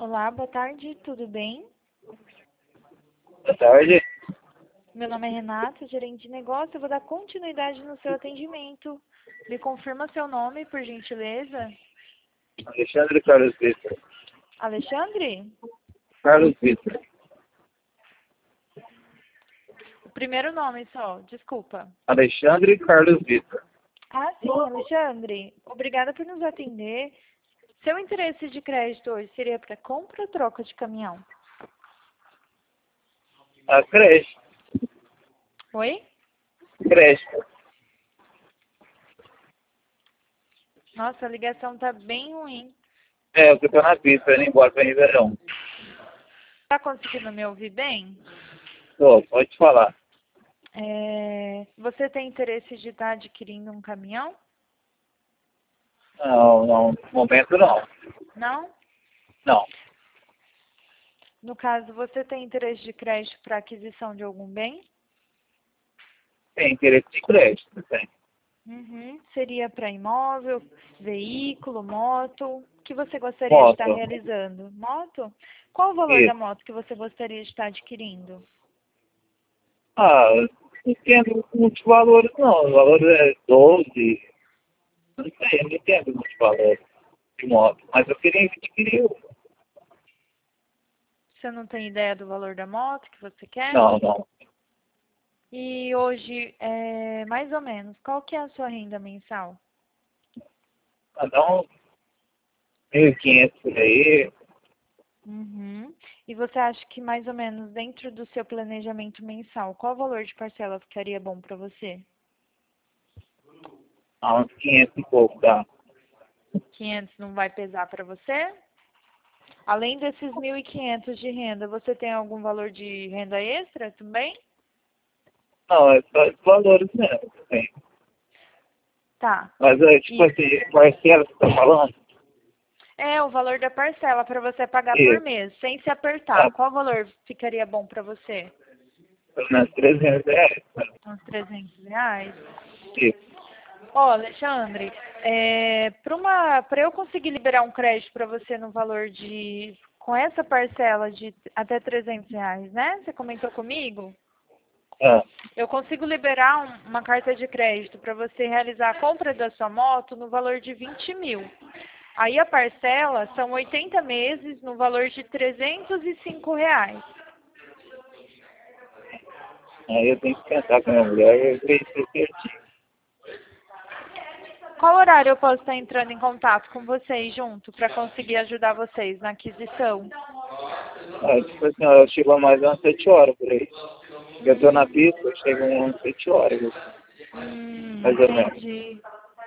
Olá, boa tarde, tudo bem? Boa tarde. Meu nome é Renata, gerente de negócio. Eu vou dar continuidade no seu atendimento. Me confirma seu nome, por gentileza. Alexandre Carlos Vitor. Alexandre? Carlos Vitor. O primeiro nome só, desculpa. Alexandre Carlos Vitor. Ah, sim, Alexandre. Obrigada por nos atender. Seu interesse de crédito hoje seria para compra ou troca de caminhão? A creche. Oi? Creche. Nossa, a ligação tá bem ruim. É, eu tô na pista, indo embora pra Ribeirão. Tá conseguindo me ouvir bem? Tô, pode falar. Você tem interesse de estar adquirindo um caminhão? Não, no momento não. Não? Não. No caso, você tem interesse de crédito para aquisição de algum bem? Tem interesse de crédito, tem. Uhum. Seria para imóvel, veículo, moto? O que você gostaria de estar Moto. realizando? Moto? Qual o valor da Isso. moto que você gostaria de estar adquirindo? Ah, não entendo muitos valores não. O valor é 12. Não sei, eu não entendo muitos valores de moto. Mas eu queria adquirir um. Você não tem ideia do valor da moto que você quer? Não, não. E hoje, mais ou menos, qual que é a sua renda mensal? Cada um 1.500 por aí. Uhum. E você acha que mais ou menos dentro do seu planejamento mensal, qual valor de parcela ficaria bom para você? A uns 500 e pouco, tá? 500 não vai pesar para você? Além desses 1.500 de renda, você tem algum valor de renda extra também? Não, é só os valores mesmo. Tem. Tá. Mas é tipo E assim, parcela que você tá falando? é o valor da parcela para você pagar por Isso. mês, sem se apertar. Ah, Qual valor ficaria bom para você? pelo menos R$ 300. Uns R$ 300? Isso. Ó, Alexandre, para eu conseguir liberar um crédito para você no valor com essa parcela de até R$ 300, né? Você comentou comigo? Ah, Eu consigo liberar uma carta de crédito para você realizar a compra da sua moto no valor de 20 mil. Aí a parcela são 80 meses no valor de R$ 305. aí eu tenho que pensar com a minha mulher e eu vejo isso certinho. Qual horário eu posso estar entrando em contato com vocês junto para conseguir ajudar vocês na aquisição? Ah, tipo assim, ó, eu chego mais umas 7 horas por aí. Eu tô na pista, eu chego umas 7 horas, mais ou menos. Entendi.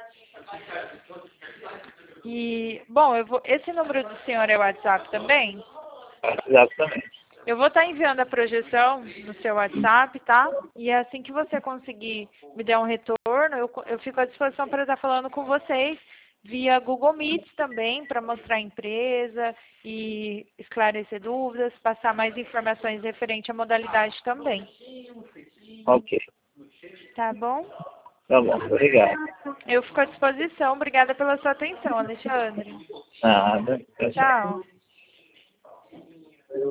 E, bom, esse número do senhor é o WhatsApp também? Exatamente. Eu vou estar enviando a projeção no seu WhatsApp, tá? E assim que você conseguir me dar um retorno, eu fico à disposição para estar falando com vocês via Google Meets também, para mostrar a empresa e esclarecer dúvidas, passar mais informações referente à modalidade também. Ok. Tá bom? Tá bom, obrigado. Eu fico à disposição. Obrigada pela sua atenção, Alexandre. Nada. Tchau, tchau. Tchau.